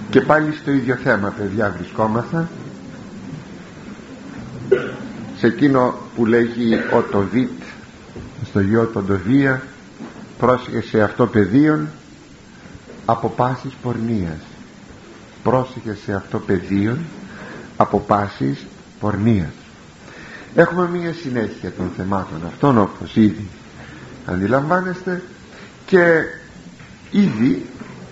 Και πάλι στο ίδιο θέμα, παιδιά, βρισκόμαστε, σε εκείνο που λέγει ο Τοβίτ στο γιο τον Τοβία, πρόσεχε σε αυτό πεδίον από πάσης πορνείας. Πρόσεχε σε αυτό πεδίον από πάσης πορνείας. Έχουμε μία συνέχεια των θεμάτων αυτών, όπως ήδη αντιλαμβάνεστε, και ήδη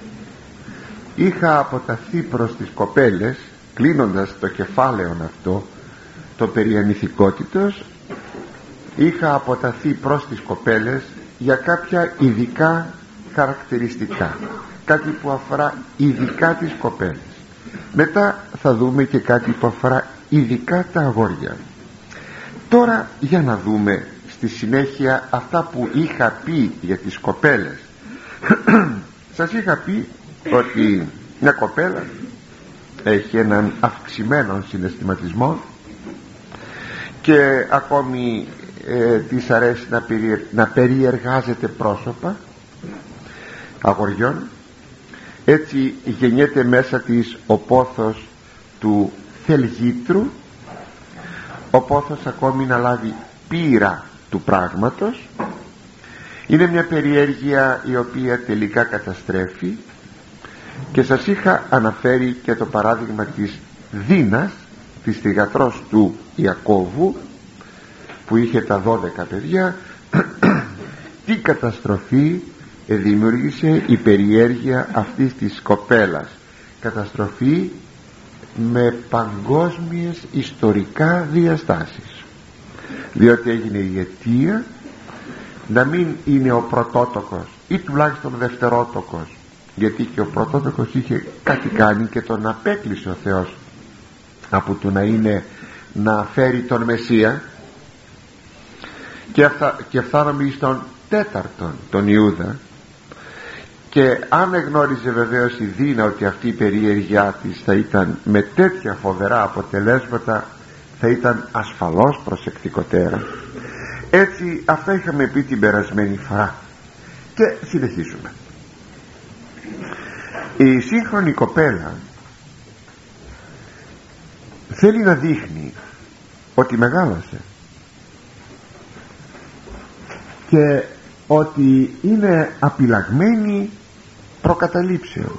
είχα αποταθεί προς τις κοπέλες, κλείνοντας το κεφάλαιο αυτό, το περί ανηθικότητος, είχα αποταθεί προς τις κοπέλες για κάποια ειδικά χαρακτηριστικά, κάτι που αφορά ειδικά τις κοπέλες. Μετά θα δούμε και κάτι που αφορά ειδικά τα αγόρια. Τώρα για να δούμε στη συνέχεια αυτά που είχα πει για τις κοπέλες. Σας είχα πει ότι μια κοπέλα έχει έναν αυξημένο συναισθηματισμό και ακόμη της αρέσει να περιεργάζεται πρόσωπα αγοριών. Έτσι γεννιέται μέσα της ο πόθος του θελγήτρου, ο πόθος ακόμη να λάβει πείρα του πράγματος. Είναι μια περιέργεια η οποία τελικά καταστρέφει, και σας είχα αναφέρει και το παράδειγμα της Δίνας, της θυγατρός του Ιακώβου, που είχε τα 12 παιδιά. Τι καταστροφή δημιούργησε η περιέργεια αυτής της κοπέλας. Καταστροφή με παγκόσμιες ιστορικά διαστάσεις, διότι έγινε η αιτία να μην είναι ο πρωτότοκος ή τουλάχιστον ο δευτερότοκος, γιατί και ο πρωτότοκος είχε κάτι κάνει και τον απέκλεισε ο Θεός από το να είναι, να φέρει τον Μεσσία, και φτάναμε στον τέταρτον, τον Ιούδα. Και αν εγνώριζε βεβαίως η Δίνα ότι αυτή η περιέργειά της θα ήταν με τέτοια φοβερά αποτελέσματα, θα ήταν ασφαλώς προσεκτικότερα. Έτσι αυτά είχαμε πει την περασμένη φορά, και συνεχίζουμε. Η σύγχρονη κοπέλα θέλει να δείχνει ότι μεγάλωσε και ότι είναι απειλαγμένη προκαταλήψεων,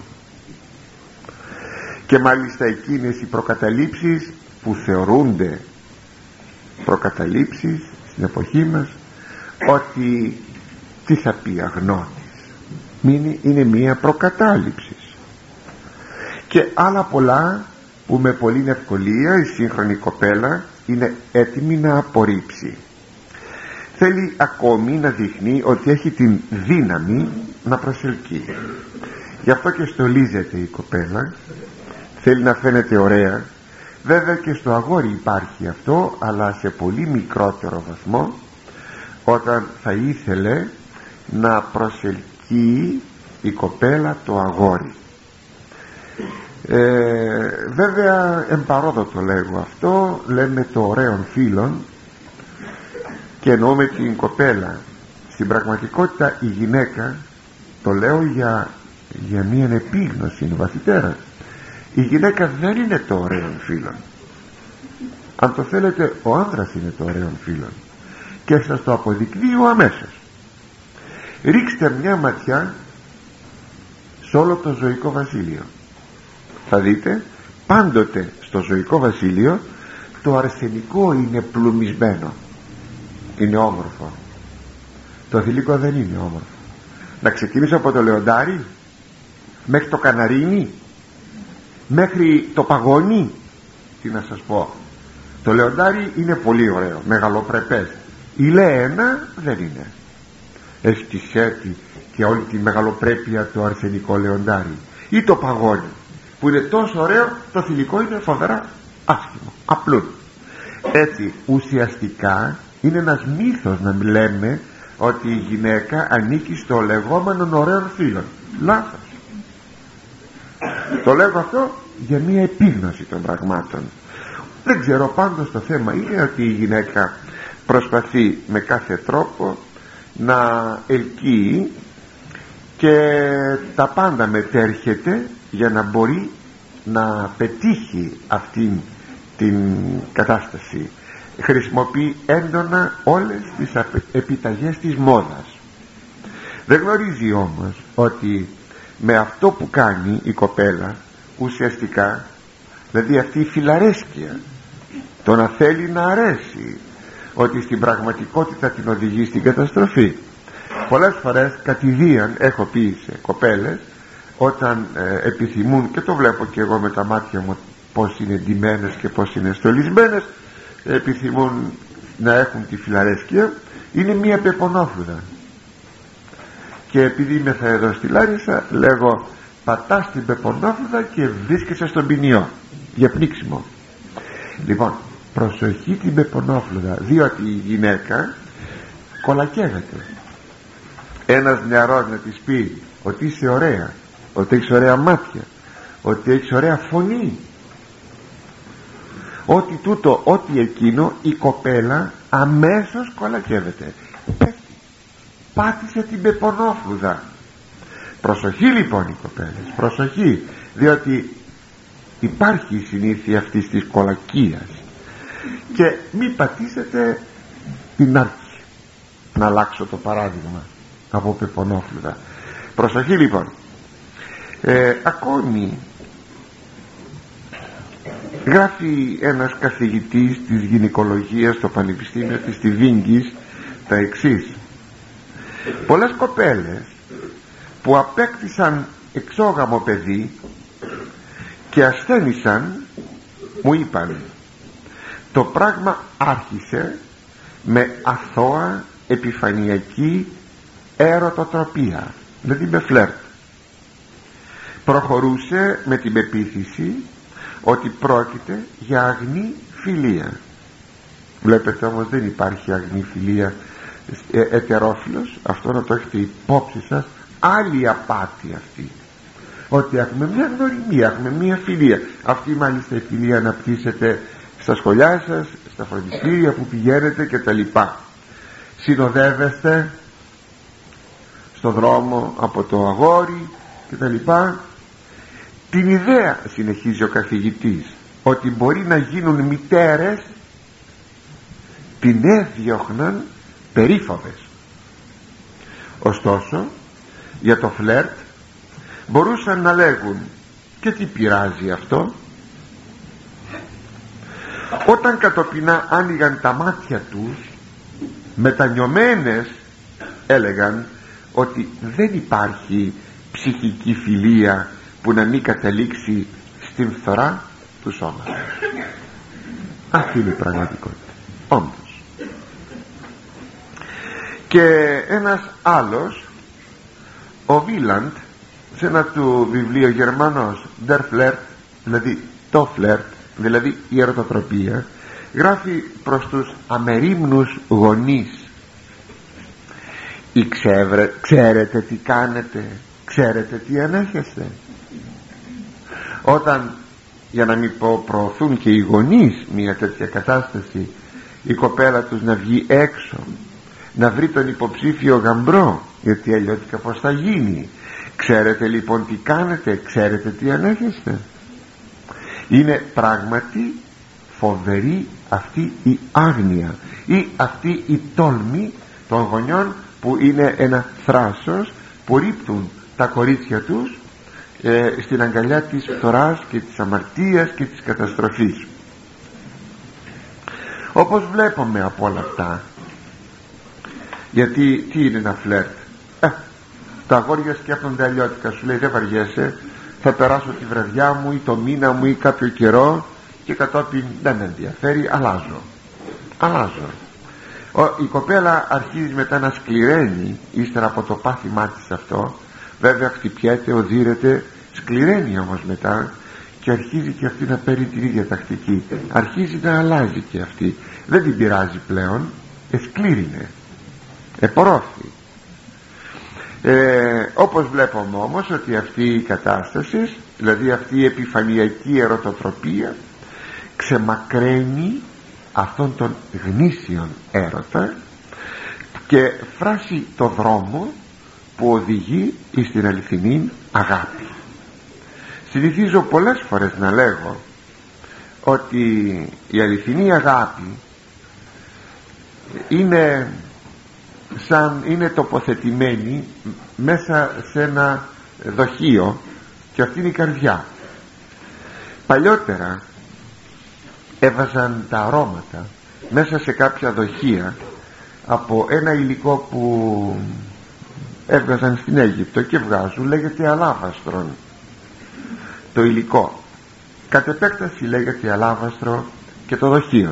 και μάλιστα εκείνες οι προκαταλήψεις που θεωρούνται προκαταλήψεις στην εποχή μας, ότι τι θα πει αγνώτης, είναι μία προκατάληψη, και άλλα πολλά που με πολλή ευκολία η σύγχρονη κοπέλα είναι έτοιμη να απορρίψει. Θέλει ακόμη να δείχνει ότι έχει την δύναμη να προσελκύει. Γι' αυτό και στολίζεται η κοπέλα, θέλει να φαίνεται ωραία. Βέβαια και στο αγόρι υπάρχει αυτό, αλλά σε πολύ μικρότερο βαθμό, όταν θα ήθελε να προσελκύει η κοπέλα το αγόρι. Βέβαια εμπαρόδο το λέγω αυτό, λέμε το ωραίων φίλων, και εννοούμε την κοπέλα. Στην πραγματικότητα η γυναίκα, το λέω για μια επίγνωση βαθυτέρα, η γυναίκα δεν είναι το ωραίον φίλων. Αν το θέλετε, ο άνδρας είναι το ωραίον φίλων, και σας το αποδεικνύω αμέσως. Ρίξτε μια ματιά σε όλο το ζωικό βασίλειο, θα δείτε πάντοτε στο ζωικό βασίλειο το αρσενικό είναι πλουμισμένο, είναι όμορφο. Το θηλυκό δεν είναι όμορφο. Να ξεκινήσω από το λεοντάρι μέχρι το καναρίνι, μέχρι το παγόνι. Τι να σας πω, το λεοντάρι είναι πολύ ωραίο, μεγαλοπρεπές. Η Λεένα δεν είναι. Έχει τη σέτη και όλη τη μεγαλοπρέπεια το αρσενικό λεοντάρι. Ή το παγόνι που είναι τόσο ωραίο, το θηλυκό είναι φοβερά άσχημο, απλούν. Έτσι ουσιαστικά είναι ένας μύθος να λέμε ότι η γυναίκα ανήκει στο λεγόμενο ωραίων φίλων. Λάθος. Το λέγω αυτό για μια επίγνωση των πραγμάτων. Δεν ξέρω, πάντως το θέμα είναι ότι η γυναίκα προσπαθεί με κάθε τρόπο να ελκύει, και τα πάντα μετέρχεται για να μπορεί να πετύχει αυτήν την κατάσταση χρησιμοποιεί έντονα όλες τις επιταγές της μόδας. Δεν γνωρίζει όμως ότι με αυτό που κάνει η κοπέλα ουσιαστικά, δηλαδή αυτή η φιλαρέσκεια, το να θέλει να αρέσει, ότι στην πραγματικότητα την οδηγεί στην καταστροφή. Πολλές φορές κατηδίαν έχω πει σε κοπέλες, όταν επιθυμούν, και το βλέπω και εγώ με τα μάτια μου πως είναι ντυμένες και πως είναι στολισμένες, επιθυμούν να έχουν τη φιλαρέσκεια, είναι μία πεπονόφλουδα, και επειδή είμαι θα εδώ στη Λάρισα, λέγω πατάς την πεπονόφλουδα και βρίσκεσαι στον ποινιό για πνίξιμο. Λοιπόν, προσοχή την πεπονόφλουδα, διότι η γυναίκα κολακεύεται. Ένας νεαρός να της πει ότι είσαι ωραία, ότι έχεις ωραία μάτια, ότι έχεις ωραία φωνή, ό,τι τούτο, ό,τι εκείνο, η κοπέλα αμέσως κολακεύεται, πάτησε την πεπονόφλουδα. Προσοχή λοιπόν οι κοπέλες, προσοχή, διότι υπάρχει η συνήθεια αυτής της κολακίας, και μην πατήσετε την άρκη, να αλλάξω το παράδειγμα από πεπονόφλουδα. Προσοχή λοιπόν. Ακόμη γράφει ένας καθηγητής της γυναικολογίας στο Πανεπιστήμιο της Τιβίνγκης τα εξής: πολλές κοπέλες που απέκτησαν εξόγαμο παιδί και ασθένησαν μου είπαν, το πράγμα άρχισε με αθώα επιφανειακή ερωτοτροπία, δηλαδή με φλερτ. Προχωρούσε με την πεποίθηση ότι πρόκειται για αγνή φιλία. Βλέπετε όμως δεν υπάρχει αγνή φιλία ετερόφιλος, αυτό να το έχετε υπόψη σας, άλλη απάτη αυτή, ότι έχουμε μια γνωριμία, έχουμε μια φιλία. Αυτή μάλιστα η φιλία αναπτύσσεται στα σχολιά σας, στα φροντιστήρια που πηγαίνετε και τα λοιπά. Συνοδεύεστε στο δρόμο από το αγόρι και τα λοιπά. Την ιδέα, συνεχίζει ο καθηγητής, ότι μπορεί να γίνουν μητέρες, την έδιωχναν περίφοβες. Ωστόσο για το φλερτ μπορούσαν να λέγουν, και τι πειράζει αυτό. Όταν κατοπινά άνοιγαν τα μάτια τους, μετανιωμένες έλεγαν ότι δεν υπάρχει ψυχική φιλία που να μην καταλήξει στην φθορά του σώματος. Αυτή είναι η πραγματικότητα, όντως. Και ένας άλλος, ο Βίλαντ, σε ένα του βιβλίο Γερμανός, Der Flirt, δηλαδή το φλερτ, δηλαδή η ερωτοτροπία, γράφει προς τους αμερίμνους γονείς: ξέρετε τι κάνετε, ξέρετε τι ανέχεστε. Όταν, για να μην πω, προωθούν και οι γονείς μια τέτοια κατάσταση, η κοπέλα τους να βγει έξω, να βρει τον υποψήφιο γαμπρό, γιατί αλλιώτικα πως θα γίνει. Ξέρετε λοιπόν τι κάνετε, ξέρετε τι ανέχεστε. Είναι πράγματι φοβερή αυτή η άγνοια ή αυτή η τόλμη των γονιών, που είναι ένα θράσος που ρίπτουν τα κορίτσια τους στην αγκαλιά της φθοράς και της αμαρτίας και της καταστροφής. Όπως βλέπουμε από όλα αυτά, γιατί τι είναι ένα φλερτ? Τα αγόρια σκέφτονται αλλιώτικα, σου λέει δεν βαριέσαι, θα περάσω τη βραδιά μου ή το μήνα μου ή κάποιο καιρό και κατόπιν δεν με ενδιαφέρει, αλλάζω. Η κοπέλα αρχίζει μετά να σκληραίνει ύστερα από το πάθημά της αυτό, βέβαια χτυπιέται, οδύρεται, σκληραίνει όμως μετά και αρχίζει και αυτή να παίρνει την ίδια τακτική, αρχίζει να αλλάζει και αυτή, δεν την πειράζει πλέον, εσκλήρινε, επορόφη. Όπως βλέπουμε όμως ότι αυτή η κατάσταση, δηλαδή αυτή η επιφανειακή ερωτοτροπία, ξεμακραίνει αυτόν τον γνήσιον έρωτα και φράσει το δρόμο που οδηγεί στην αληθινή αγάπη. Συνηθίζω πολλές φορές να λέγω ότι η αληθινή αγάπη είναι τοποθετημένη μέσα σε ένα δοχείο, και αυτή είναι η καρδιά. Παλιότερα έβαζαν τα αρώματα μέσα σε κάποια δοχεία από ένα υλικό που έβγαζαν στην Αίγυπτο και βγάζουν, λέγεται αλάβαστρον το υλικό, κατ' επέκταση λέγεται αλάβαστρο και το δοχείο.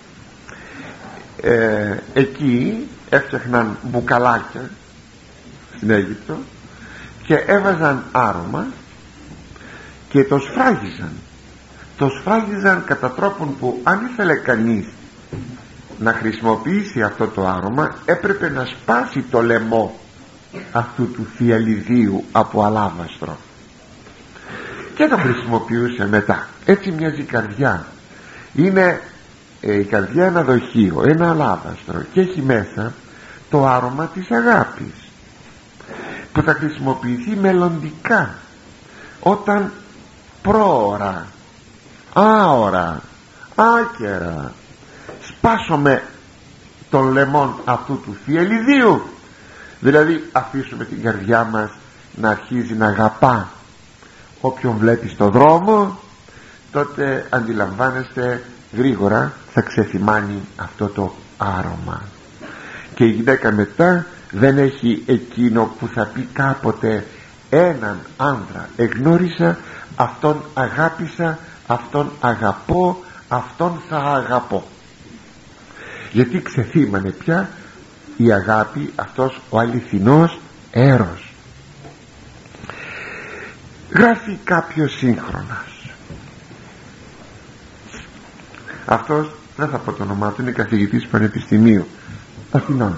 Εκεί έφτιαχναν μπουκαλάκια στην Αίγυπτο και έβαζαν άρωμα και το σφράγιζαν κατά τρόπον που αν ήθελε κανείς να χρησιμοποιήσει αυτό το άρωμα, έπρεπε να σπάσει το λαιμό αυτού του φιαλιδίου από αλάβαστρο και το χρησιμοποιούσε μετά. Έτσι μοιάζει η καρδιά. Είναι η καρδιά ένα δοχείο, ένα αλάβαστρο, και έχει μέσα το άρωμα της αγάπης που θα χρησιμοποιηθεί μελλοντικά, όταν πρόωρα, άωρα, άκερα σπάσουμε τον λαιμόν αυτού του φιαλιδίου, δηλαδή αφήσουμε την καρδιά μας να αρχίζει να αγαπά όποιον βλέπει στο δρόμο, τότε αντιλαμβάνεστε γρήγορα θα ξεθυμάνει αυτό το άρωμα. Και η γυναίκα μετά δεν έχει εκείνο που θα πει κάποτε έναν άντρα εγνώρισα, αυτόν αγάπησα, αυτόν αγαπώ, αυτόν θα αγαπώ. Γιατί ξεθύμανε πια η αγάπη, αυτός ο αληθινός έρος. Γράφει κάποιος σύγχρονας, αυτός δεν θα πω το όνομά του, είναι καθηγητής πανεπιστημίου Αθηνών.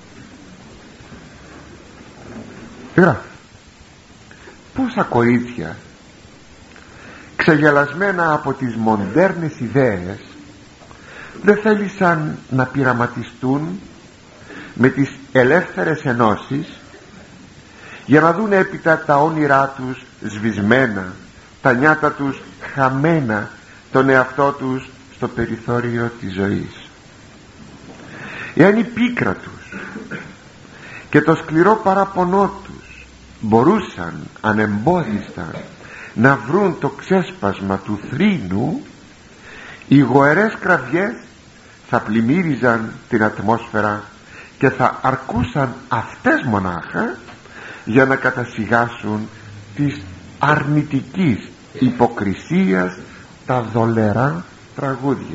Γράφει: πόσα κορίτσια ξεγελασμένα από τις μοντέρνες ιδέες δεν θέλησαν να πειραματιστούν με τις ελεύθερες ενώσεις για να δουν έπειτα τα όνειρά τους σβησμένα, τα νιάτα τους χαμένα, τον εαυτό τους στο περιθώριο της ζωής. Εάν η πίκρα τους και το σκληρό παραπονό τους μπορούσαν ανεμπόδιστα να βρουν το ξέσπασμα του θρήνου, οι γοερές κραυγές θα πλημμύριζαν την ατμόσφαιρα και θα αρκούσαν αυτές μονάχα για να κατασιγάσουν της αρνητικής υποκρισίας τα δολερά τραγούδια.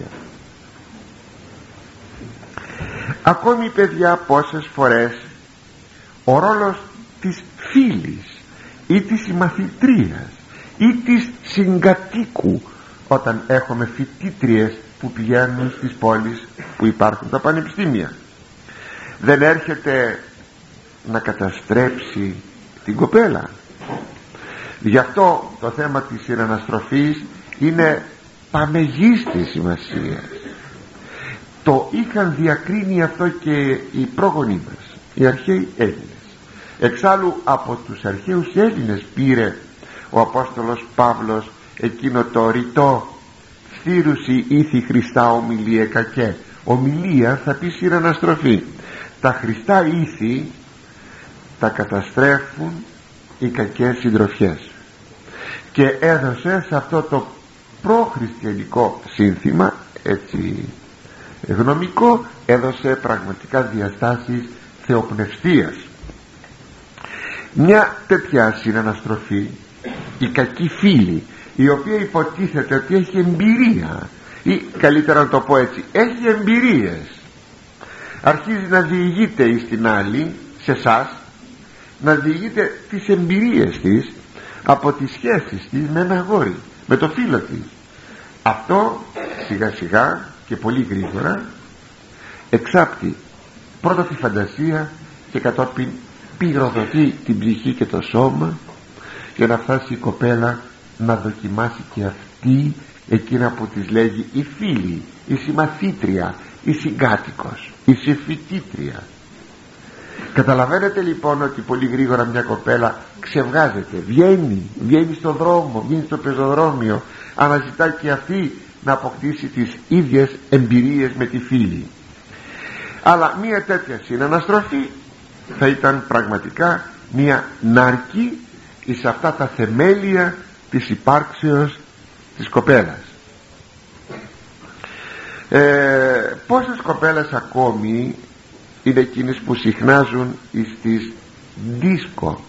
Ακόμη, παιδιά, πόσες φορές ο ρόλος της φίλης ή της συμμαθητρίας ή της συγκατοίκου, όταν έχουμε φοιτήτριες που πηγαίνουν στις πόλεις που υπάρχουν τα πανεπιστήμια, δεν έρχεται να καταστρέψει την κοπέλα. Γι' αυτό το θέμα της συναναστροφής είναι παμεγίστης σημασίας. Το είχαν διακρίνει αυτό και οι πρόγονοί μας, οι αρχαίοι Έλληνες. Εξάλλου από τους αρχαίους Έλληνες πήρε ο Απόστολος Παύλος εκείνο το ρητό «Φθήρουσι ήθη Χριστά ομιλίε κακέ». Ομιλία θα πει συναναστροφή. Τα Χριστά ήθη τα καταστρέφουν οι κακές συντροφιές, και έδωσε σε αυτό το προχριστιανικό σύνθημα, έτσι γνωμικό, έδωσε πραγματικά διαστάσεις θεοπνευστίας. Μια τέτοια συναναστροφή, η κακή φίλη, η οποία υποτίθεται ότι έχει εμπειρία, ή καλύτερα να το πω έτσι, έχει εμπειρίες, αρχίζει να διηγείται εις την άλλη, σε εσάς, να διηγείται τις εμπειρίες της από τις σχέσεις της με ένα αγόρι, με το φίλο της. Αυτό σιγά σιγά και πολύ γρήγορα εξάπτει πρώτα τη φαντασία και κατόπιν πυροδοτεί την ψυχή και το σώμα, για να φτάσει η κοπέλα να δοκιμάσει και αυτή εκείνα που της λέγει η φίλη, η συμμαθήτρια, η συγκάτοικος, η συμφοιτήτρια. Καταλαβαίνετε λοιπόν ότι πολύ γρήγορα μια κοπέλα ξεβγάζεται, βγαίνει στον δρόμο, βγαίνει στο πεζοδρόμιο, αναζητά και αυτή να αποκτήσει τις ίδιες εμπειρίες με τη φίλη. Αλλά μια τέτοια συναναστροφή θα ήταν πραγματικά μια νάρκη εις αυτά τα θεμέλια της υπάρξεως της κοπέλας. Πόσες κοπέλες ακόμη είναι εκείνες που συχνάζουν στις δίσκο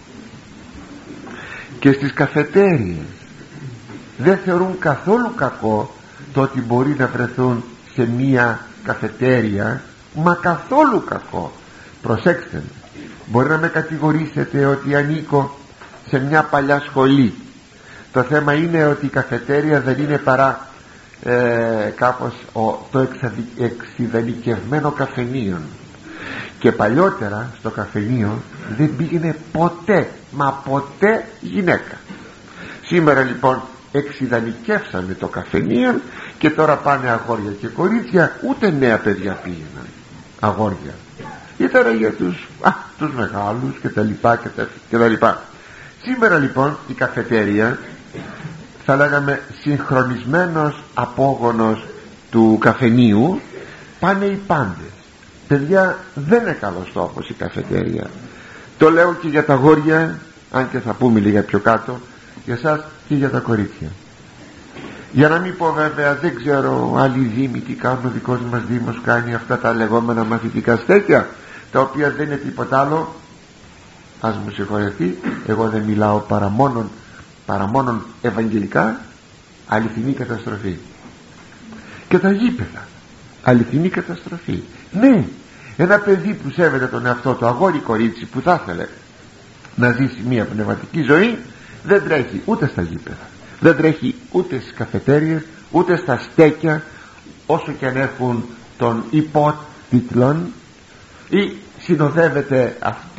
και στις καφετέριες, δεν θεωρούν καθόλου κακό το ότι μπορεί να βρεθούν σε μία καφετέρια, μα καθόλου κακό. Προσέξτε, μπορεί να με κατηγορήσετε ότι ανήκω σε μια παλιά σχολή. Το θέμα είναι ότι η καφετέρια δεν είναι παρά κάπως το εξειδανικευμένο καφενείο, και παλιότερα στο καφενείο δεν πήγαινε ποτέ, μα ποτέ γυναίκα. Σήμερα λοιπόν εξειδανικεύσαμε το καφενείο και τώρα πάνε αγόρια και κορίτσια, ούτε νέα παιδιά πήγαιναν αγόρια, ήταν για τους μεγάλους και τα λοιπά και τα λοιπά. Σήμερα λοιπόν η καφετέρια, θα λέγαμε συγχρονισμένος απόγονος του καφενείου, πάνε οι πάντες. Παιδιά, δεν είναι καλός στόχος η καφετέρια. Το λέω και για τα αγόρια, αν και θα πούμε λίγα πιο κάτω, για εσάς και για τα κορίτσια. Για να μην πω βέβαια, δεν ξέρω άλλοι δήμοι τι κάνουν. Ο δικός μας δήμος κάνει αυτά τα λεγόμενα μαθητικά στέκια, τα οποία δεν είναι τίποτα άλλο, ας μου συγχωρευτεί, εγώ δεν μιλάω παρά μόνον ευαγγελικά, αληθινή καταστροφή. Και τα γήπεδα, αληθινή καταστροφή. Ναι, ένα παιδί που σέβεται τον εαυτό του, αγόρι κορίτσι που θα ήθελε να ζήσει μια πνευματική ζωή, δεν τρέχει ούτε στα γήπεδα, δεν τρέχει ούτε στις καφετέριες, ούτε στα στέκια, όσο και αν έχουν τον υπότιτλον, ή συνοδεύεται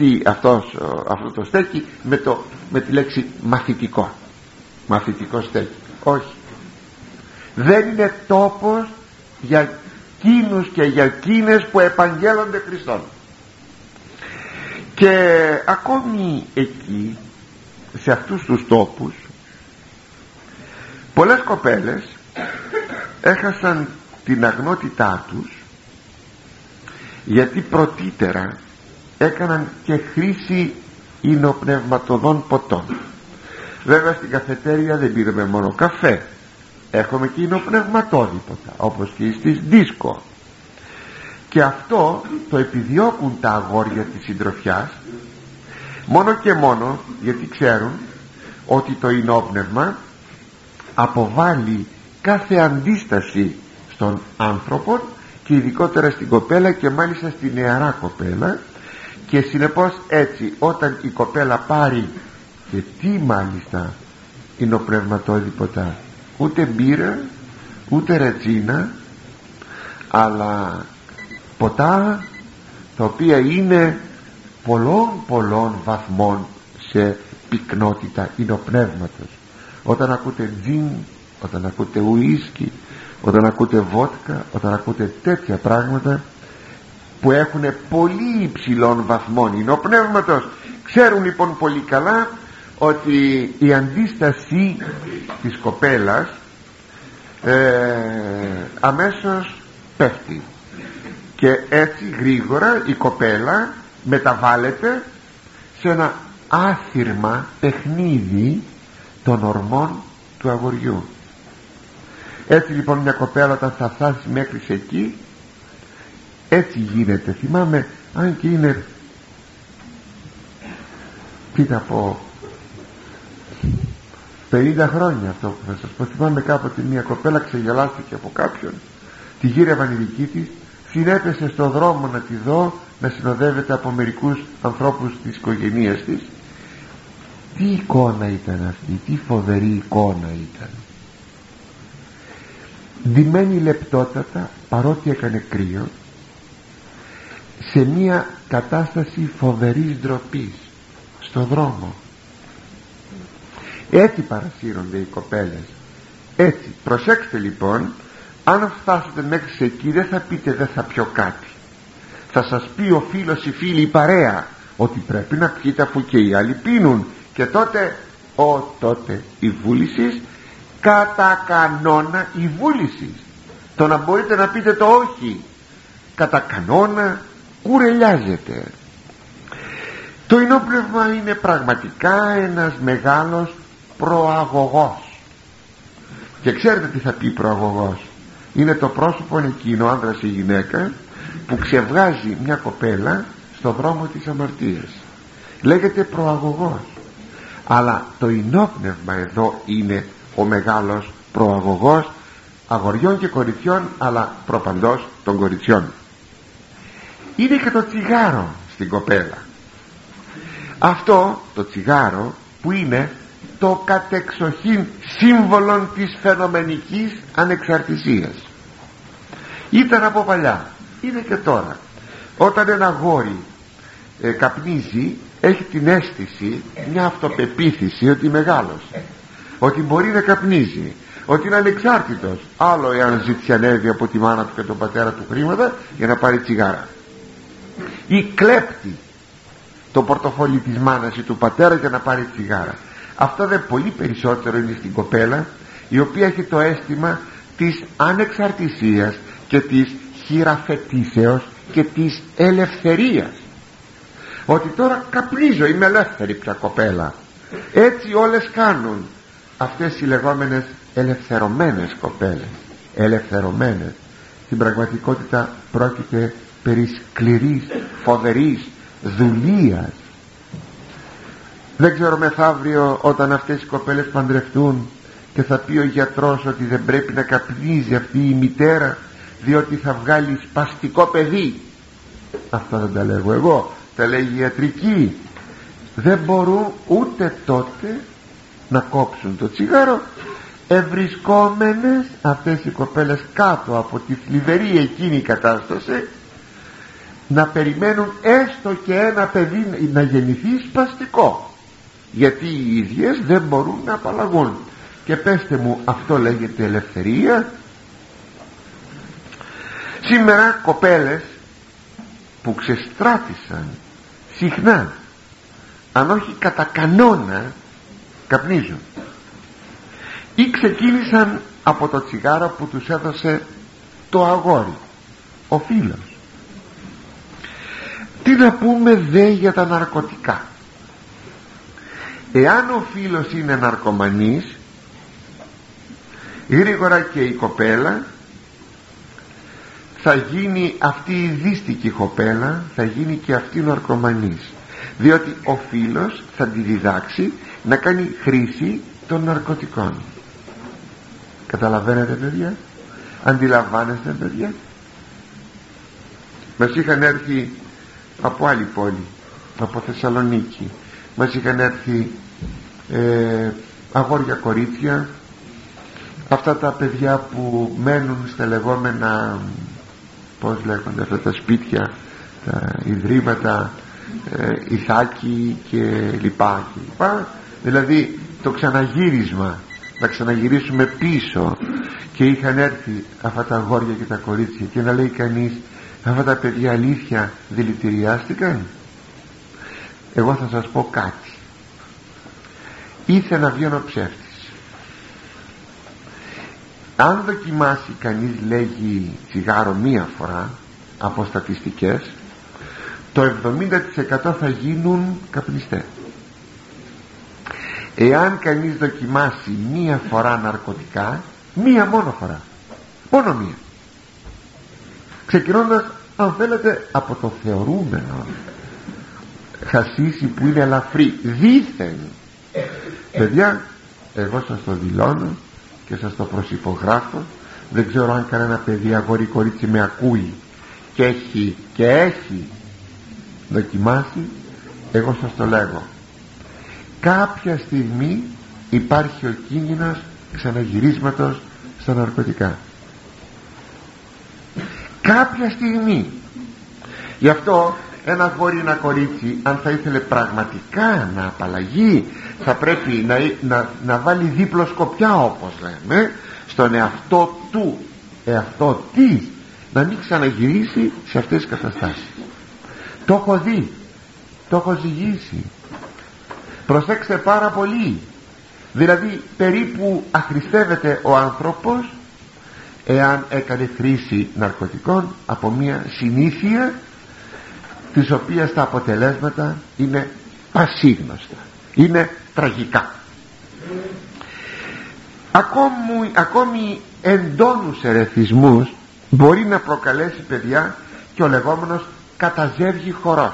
αυτό το στέκι με τη λέξη μαθητικό στέκι. Όχι, δεν είναι τόπος για εκείνους και για εκείνες που επαγγέλλονται Χριστόν. Και ακόμη εκεί, σε αυτούς τους τόπους, πολλές κοπέλες έχασαν την αγνότητά τους, γιατί πρωτήτερα έκαναν και χρήση υνοπνευματωδών ποτών. Βέβαια στην καφετέρια δεν πήραμε μόνο καφέ, έχουμε και υνοπνευματώδη ποτά, όπως και στις δίσκο, και αυτό το επιδιώκουν τα αγόρια της συντροφιάς μόνο και μόνο γιατί ξέρουν ότι το υνόπνευμα αποβάλλει κάθε αντίσταση στον άνθρωπο, και ειδικότερα στην κοπέλα, και μάλιστα στη νεαρά κοπέλα. Και συνεπώς έτσι, όταν η κοπέλα πάρει, και τι μάλιστα υνοπνευματώδη ποτά, ούτε μπύρα ούτε ρετσίνα, αλλά ποτά τα οποία είναι πολλών βαθμών σε πυκνότητα υνοπνεύματος. Όταν ακούτε τζιν, όταν ακούτε ουίσκι, όταν ακούτε βότκα, όταν ακούτε τέτοια πράγματα που έχουν πολύ υψηλών βαθμών υνοπνεύματος, ξέρουν λοιπόν πολύ καλά ότι η αντίσταση της κοπέλας αμέσως πέφτει, και έτσι γρήγορα η κοπέλα μεταβάλλεται σε ένα άθυρμα παιχνίδι των ορμών του αγοριού. Έτσι λοιπόν μια κοπέλα όταν θα φτάσει μέχρι σε εκεί, έτσι γίνεται. Θυμάμαι, αν και είναι, τι να πω, 50 χρόνια αυτό που θα σας πω, θυμάμαι κάποτε μια κοπέλα ξεγελάστηκε από κάποιον, τη γύρευαν οι δικοί της, συνέπεσε στο δρόμο να τη δω να συνοδεύεται από μερικούς ανθρώπους της οικογένειας της. Τι εικόνα ήταν αυτή, τι φοβερή εικόνα ήταν, ντυμένη λεπτότατα, παρότι έκανε κρύο, σε μια κατάσταση φοβερής ντροπής στο δρόμο. Έτσι παρασύρονται οι κοπέλες, έτσι. Προσέξτε λοιπόν, αν φτάσετε μέχρι εκεί, δεν θα πείτε δεν θα πιω κάτι, θα σας πει ο φίλος, η φίλη, η παρέα, ότι πρέπει να πιείτε αφού και οι άλλοι πίνουν, και τότε τότε η βούληση, κατά κανόνα η βούληση, το να μπορείτε να πείτε το όχι κατά κανόνα κουρελιάζεται. Το ενόπνευμα είναι πραγματικά ένας μεγάλος προαγωγός. Και ξέρετε τι θα πει προαγωγός? Είναι το πρόσωπο εκείνο, άνδρας ή γυναίκα, που ξεβγάζει μια κοπέλα στο δρόμο της αμαρτίας. Λέγεται προαγωγός. Αλλά το ενόπνευμα εδώ είναι ο μεγάλος προαγωγός αγοριών και κοριτσιών, αλλά προπαντός των κοριτσιών. Είναι και το τσιγάρο στην κοπέλα. Αυτό το τσιγάρο που είναι το κατεξοχήν σύμβολο της φαινομενικής ανεξαρτησίας. Ήταν από παλιά, είναι και τώρα. Όταν ένα αγόρι καπνίζει, έχει την αίσθηση, μια αυτοπεποίθηση ότι μεγάλωσε, ότι μπορεί να καπνίζει, ότι είναι ανεξάρτητος. Άλλο εάν ζητιανεύει από τη μάνα του και τον πατέρα του χρήματα για να πάρει τσιγάρα, ή κλέπτει το πορτοφόλι της μάνας ή του πατέρα για να πάρει τσιγάρα. Αυτό δεν πολύ περισσότερο είναι στην κοπέλα, η οποία έχει το αίσθημα της ανεξαρτησίας και της χειραφετήσεως και της ελευθερίας, ότι τώρα καπνίζω, είμαι ελεύθερη πια κοπέλα. Έτσι όλες κάνουν αυτές οι λεγόμενες ελευθερωμένες κοπέλες. Ελευθερωμένες. Στην πραγματικότητα πρόκειται περί σκληρής, φοβερής δουλείας. Δεν ξέρω μεθαύριο, όταν αυτές οι κοπέλες παντρευτούν και θα πει ο γιατρός ότι δεν πρέπει να καπνίζει αυτή η μητέρα, διότι θα βγάλει σπαστικό παιδί. Αυτά δεν τα λέγω εγώ, τα λέγει η ιατρική. Δεν μπορούν ούτε τότε να κόψουν το τσιγάρο, ευρισκόμενες αυτές οι κοπέλες κάτω από τη θλιβερή εκείνη κατάσταση, να περιμένουν έστω και ένα παιδί να γεννηθεί σπαστικό, γιατί οι ίδιες δεν μπορούν να απαλλαγούν. Και πέστε μου, αυτό λέγεται ελευθερία? Σήμερα κοπέλες που ξεστράτησαν συχνά, αν όχι κατά κανόνα, καπνίζουν, ή ξεκίνησαν από το τσιγάρο που τους έδωσε το αγόρι, ο φίλος. Τι να πούμε δε για τα ναρκωτικά? Εάν ο φίλος είναι ναρκωμανής, γρήγορα και η κοπέλα θα γίνει, αυτή η δύστικη κοπέλα θα γίνει και αυτή ναρκωμανής, διότι ο φίλος θα τη διδάξει να κάνει χρήση των ναρκωτικών. Καταλαβαίνετε παιδιά? Αντιλαμβάνεστε παιδιά? Μας είχαν έρθει από άλλη πόλη, από Θεσσαλονίκη, μας είχαν έρθει αγόρια κορίτσια, αυτά τα παιδιά που μένουν στα λεγόμενα, πώς λέγονται αυτά τα σπίτια, τα ιδρύματα, Ιθάκη και λοιπά, δηλαδή το ξαναγύρισμα, να ξαναγυρίσουμε πίσω. Και είχαν έρθει αυτά τα αγόρια και τα κορίτσια, και να λέει κανείς, αυτά τα παιδιά αλήθεια δηλητηριάστηκαν? Εγώ θα σας πω κάτι. Ήθελα να βγαίνω ψεύτης. Αν δοκιμάσει κανείς, λέγει, τσιγάρο μία φορά, από στατιστικές, το 70% θα γίνουν καπνιστές. Εάν κανείς δοκιμάσει μία φορά ναρκωτικά, μία μόνο φορά, μόνο μία, ξεκινώντας, αν θέλετε, από το θεωρούμενο χασίσι που είναι ελαφρύ δήθεν, παιδιά, εγώ σας το δηλώνω και σας το προσυπογράφω, δεν ξέρω αν κανένα παιδί, αγόρι, κορίτσι με ακούει και έχει δοκιμάσει, εγώ σας το λέγω, κάποια στιγμή υπάρχει ο κίνδυνος ξαναγυρίσματος στα ναρκωτικά. Κάποια στιγμή. Γι' αυτό ένα αγόρι, ένα κορίτσι, αν θα ήθελε πραγματικά να απαλλαγεί, θα πρέπει να βάλει δίπλο σκοπιά, όπως λέμε, στον εαυτό του, εαυτό της, να μην ξαναγυρίσει σε αυτές τις καταστάσεις. Το έχω δει. το έχω ζυγίσει. Προσέξτε πάρα πολύ. Δηλαδή περίπου αχρηστεύεται ο άνθρωπος εάν έκανε χρήση ναρκωτικών από μια συνήθεια της οποίας τα αποτελέσματα είναι πασίγνωστα, είναι τραγικά. Ακόμη εντόνους ερεθισμούς μπορεί να προκαλέσει, παιδιά, και ο λεγόμενος καταζεύγη χορός.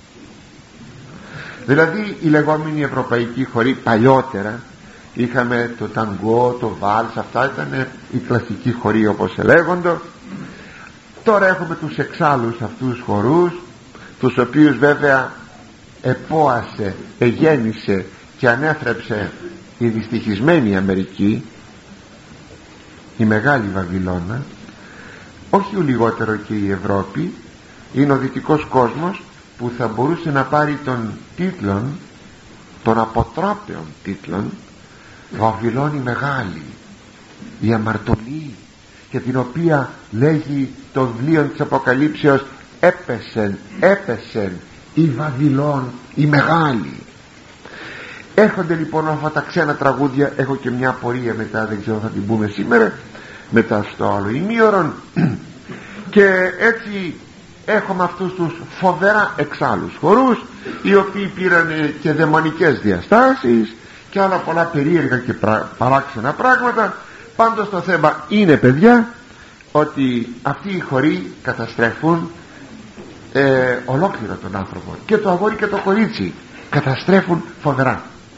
Δηλαδή η λεγόμενη ευρωπαϊκή χορή παλιότερα, είχαμε το ταγκό, το βάλς, αυτά ήταν η κλασική χορή όπως ελέγοντο. Τώρα έχουμε τους εξάλλους αυτούς χορούς, τους οποίους βέβαια επόασε, εγέννησε και ανέθρεψε η δυστυχισμένη Αμερική, η μεγάλη Βαβυλώνα, όχι λιγότερο και η Ευρώπη. Είναι ο δυτικός κόσμος που θα μπορούσε να πάρει τον τίτλον, των αποτρόπαιων τίτλων, Βαβυλώνη Μεγάλη, η αμαρτωλή, και την οποία λέγει το βιβλίο της Αποκαλύψεως έπεσεν η Βαβυλών η Μεγάλη. Έρχονται λοιπόν αυτά τα ξένα τραγούδια. Έχω και μια απορία μετά, δεν ξέρω, θα την πούμε σήμερα μετά στο άλλο ημίωρον. Και έτσι έχουμε αυτούς τους φοβερά εξάλλους χορούς, οι οποίοι πήραν και δαιμονικές διαστάσεις και άλλα πολλά περίεργα και παράξενα πράγματα. Πάντως το θέμα είναι, παιδιά, ότι αυτοί οι χοροί καταστρέφουν ολόκληρο τον άνθρωπο, και το αγόρι και το κορίτσι καταστρέφουν φοβερά.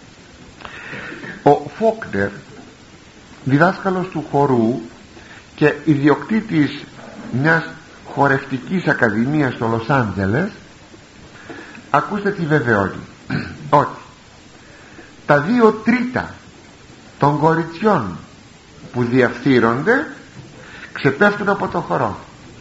Ο Φόκνερ, διδάσκαλος του χορού και ιδιοκτήτης μιας χορευτικής ακαδημίας στο Λος Άντζελες, ακούστε τι βεβαιώνει, ότι τα 2/3 των κοριτσιών που διαφθείρονται ξεπέφτουν από το χορό.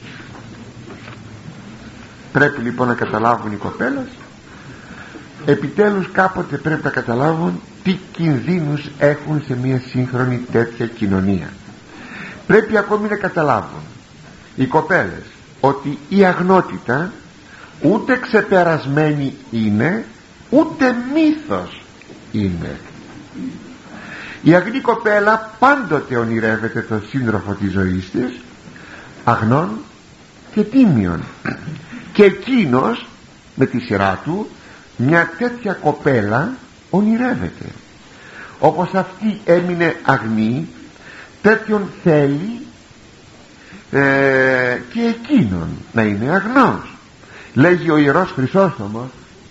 Πρέπει λοιπόν να καταλάβουν οι κοπέλες, επιτέλους κάποτε πρέπει να καταλάβουν τι κινδύνους έχουν σε μια σύγχρονη τέτοια κοινωνία. Πρέπει ακόμη να καταλάβουν οι κοπέλες ότι η αγνότητα ούτε ξεπερασμένη είναι, ούτε μύθος είναι. Η αγνή κοπέλα πάντοτε ονειρεύεται τον σύντροφο της ζωής της, αγνών και τίμιων, και εκείνος με τη σειρά του μια τέτοια κοπέλα ονειρεύεται. Όπως αυτή έμεινε αγνή, τέτοιον θέλει και εκείνον να είναι αγνός. Λέγει ο Ιερός Χρυσόστομος,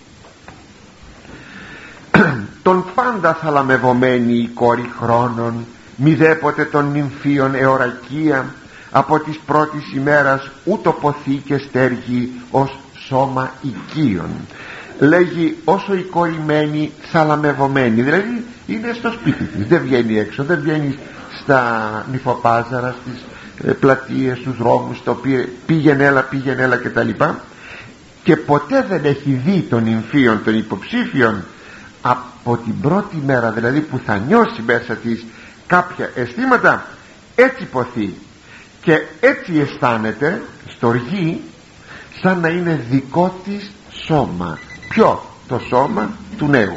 τον πάντα θαλαμευωμένη η κόρη χρόνων, μηδέποτε των νυμφίων εωρακία, από της πρώτης ημέρας ούτω ποθεί και στέργει ως σώμα οικείων. Λέγει όσο η κόρη μένει θαλαμευωμένη, δηλαδή είναι στο σπίτι της, δεν βγαίνει έξω, δεν βγαίνει στα νυφοπάζαρα, στις πλατείες, στους δρόμους, το πήγαινε έλα κτλ, και ποτέ δεν έχει δει των νυμφίων, των υποψήφιων, από την πρώτη μέρα δηλαδή που θα νιώσει μέσα της κάποια αισθήματα, έτσι ποθεί και έτσι αισθάνεται στοργή, σαν να είναι δικό της σώμα. Ποιο? Το σώμα του νέου.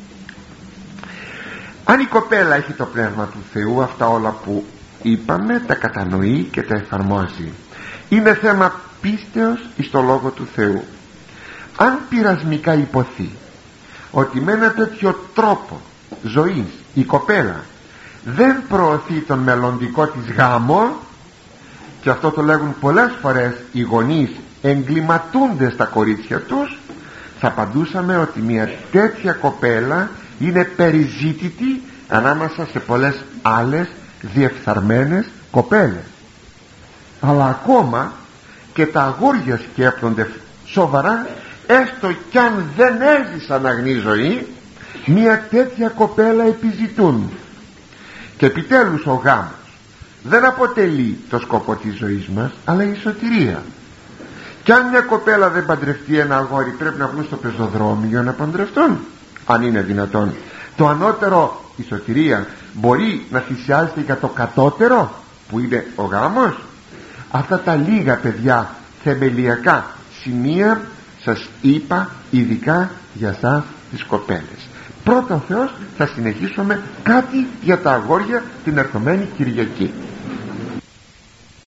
Αν η κοπέλα έχει το πνεύμα του Θεού, αυτά όλα που είπαμε τα κατανοεί και τα εφαρμόζει. Είναι θέμα πίστεως εις το Λόγο του Θεού. Αν πειρασμικά υποθεί ότι με ένα τέτοιο τρόπο ζωής η κοπέλα δεν προωθεί τον μελλοντικό της γάμο, και αυτό το λέγουν πολλές φορές οι γονείς, εγκληματούνται στα κορίτσια τους, θα απαντούσαμε ότι μια τέτοια κοπέλα είναι περιζήτητη ανάμεσα σε πολλές άλλες διεφθαρμένες κοπέλες. Αλλά ακόμα και τα αγόρια σκέπτονται σοβαρά, έστω κι αν δεν έζησαν αγνή ζωή, μια τέτοια κοπέλα επιζητούν. Και επιτέλους ο γάμος δεν αποτελεί το σκοπό της ζωής μας, αλλά η σωτηρία. Κι αν μια κοπέλα δεν παντρευτεί ένα αγόρι, πρέπει να βγουν στο πεζοδρόμιο να παντρευτούν, αν είναι δυνατόν. Το ανώτερο, η σωτηρία, μπορεί να θυσιάζεται για το κατώτερο που είναι ο γάμος. Αυτά τα λίγα, παιδιά, θεμελιακά σημεία σας είπα ειδικά για σας τις κοπέλες. Πρώτα ο Θεός θα συνεχίσουμε κάτι για τα αγόρια την ερχομένη Κυριακή.